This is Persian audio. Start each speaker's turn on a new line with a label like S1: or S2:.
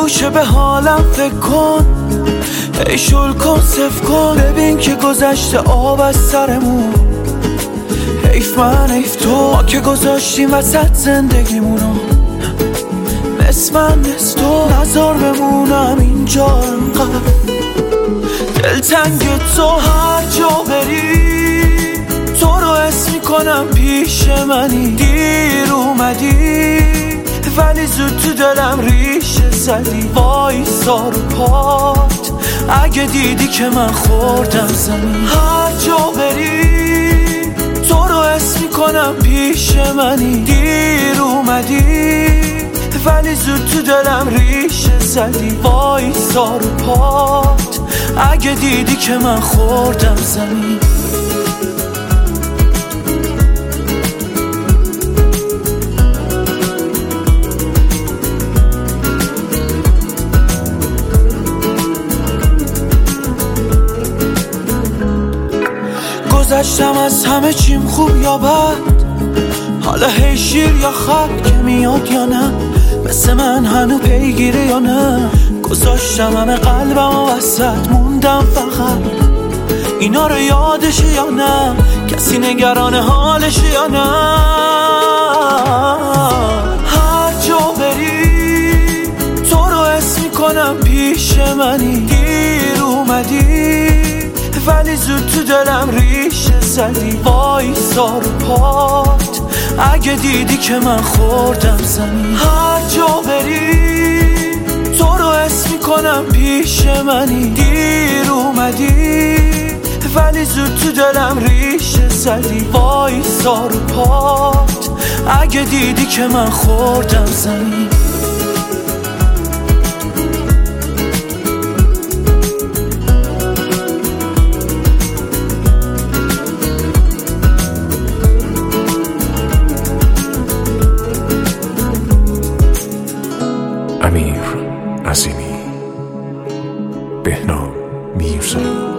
S1: گوشه به حالم فکر کن، ای شل کن صف کن، ببین که گذشته آب از سرمون. حیف من حیف تو، ما که گذاشتیم وسط زندگیمونو، نصف من نصف تو، نذار بمونم اینجا انقدر دلتنگ تو. هر جا بری تو رو حس میکنم پیش منی، دیر اومدی ولی زود تو دلم ریشه زدی. وایسا رو پات اگه دیدی که من خوردم زمین. هر جا بری تو رو حس میکنم پیش منی، دیر اومدی ولی زود تو دلم ریشه زدی. وایسا رو پات اگه دیدی که من خوردم زمین. گذشتم از همه چیم خوب یا بد، حالا هی شیر یا خط که میاد یا نه، مثل من هنو پیگیره یا نه. گذاشتم همه قلبم و وسط موندم، فقط اینا رو یادشه یا نه، کسی نگران حالشه یا نه. هر جا بری تو رو حس میکنم پیش منی، دیر اومدی ولی زود تو دلم ریشه زدی. وایسا رو پات اگه دیدی که من خوردم زمین. هر جا بری تو رو حس میکنم پیش منی، دیر اومدی ولی زود تو دلم ریشه زدی. وایسا رو پات اگه دیدی که من خوردم زمین.
S2: امیر عظیمی، بهنام میرزایی.